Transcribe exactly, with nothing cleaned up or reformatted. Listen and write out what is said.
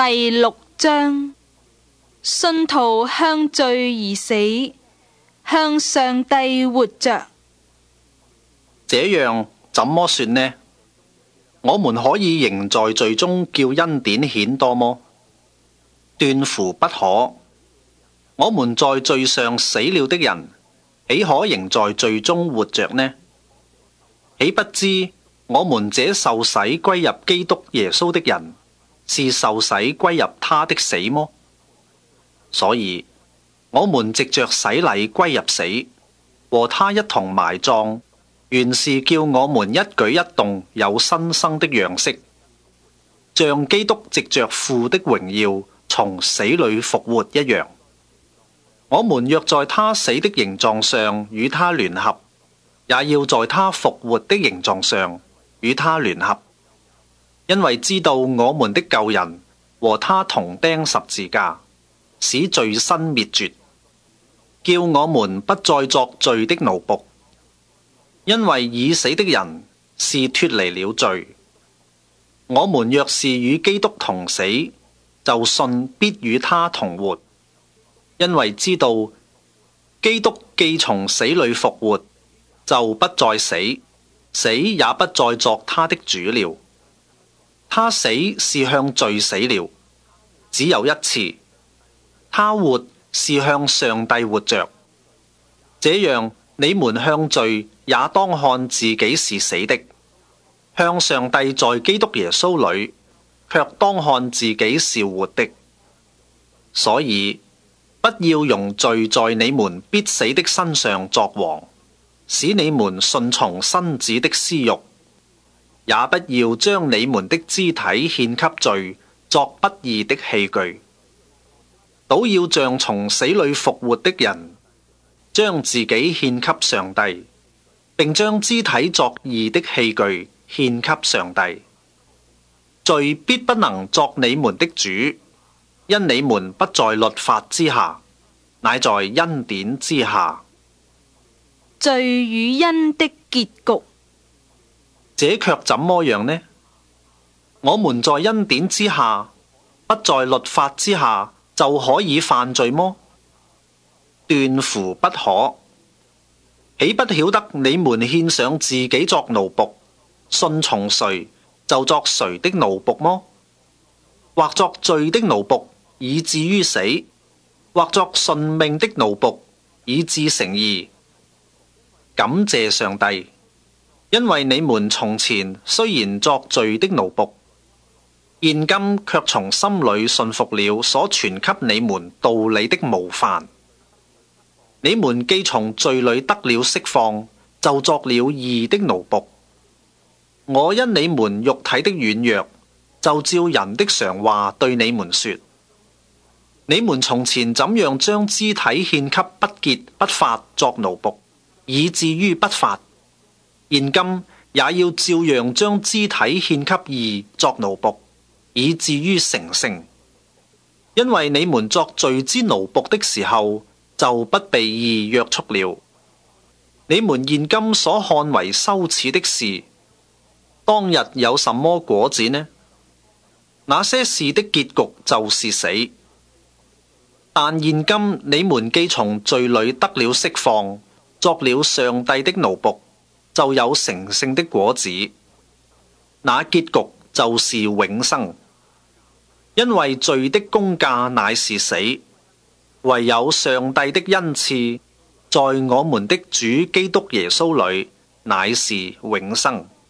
第六章，信徒向罪而死，向上帝活着。 這樣怎麼說呢？我們可以仍在罪中叫恩典顯多麼？斷乎不可。我們在罪上死了的人，豈可仍在罪中活着呢？豈不知我們這受洗歸入基督耶穌的人，是受洗歸入他的死麼？所以，我們藉着洗禮歸入死，和他一同埋葬，原是叫我們一舉一動有新生的樣式，像基督藉着父的榮耀從死裏復活一樣。我們若在他死的形狀上與他聯合，也要在他復活的形狀上與他聯合，因為知道我們的舊人和他同釘十字架，使罪身滅絕，叫我們不再作罪的奴僕。因為已死的人是脫離了罪。我們若是與基督同死，就信必與他同活。因為知道基督既從死裏復活，就不再死，死也不再作他的主了。他死是向罪死了，只有一次；他活是向上帝活着。這樣，你們向罪也當看自己是死的，向上帝在基督耶穌裏，卻當看自己是活的。所以，不要容罪在你們必死的身上作王，使你們順從身子的私慾；也不要將你們的肢體獻給罪，作不義的器具。倒要像從死裏復活的人，將自己獻給上帝，並將肢體作義的器具獻給上帝。罪必不能作你們的主，因你們不在律法之下，乃在恩典之下。 罪與恩的結局。 這卻怎麼樣呢？我們在恩典之下，不在律法之下，就可以犯罪麼？斷乎不可。豈不曉得你們獻上自己作奴僕，順從誰就作誰的奴僕麼？或作罪的奴僕，以至於死；或作順命的奴僕，以致成義。感謝上帝，因為你們從前雖然作罪的奴僕，現今卻從心裏信服了所傳給你們道理的模範。你們既從罪裏得了釋放，就作了義的奴僕。我因你們肉體的軟弱，就照人的常話對你們說：你們從前怎樣將肢體獻給不潔不法作奴僕，以至於不法，現今也要照樣將肢體獻給義作奴僕，以至於成聖。因為你們作罪之奴僕的時候，就不被義約束了。你們現今所看為羞恥的事，當日有什麼果子呢？那些事的結局就是死。但現今你們既從罪裏得了釋放，作了上帝的奴僕，就有成聖的果子。那結局就是永生。因為罪的工價乃是死，唯有上帝的恩賜，在我們的主基督耶穌裏，乃是永生。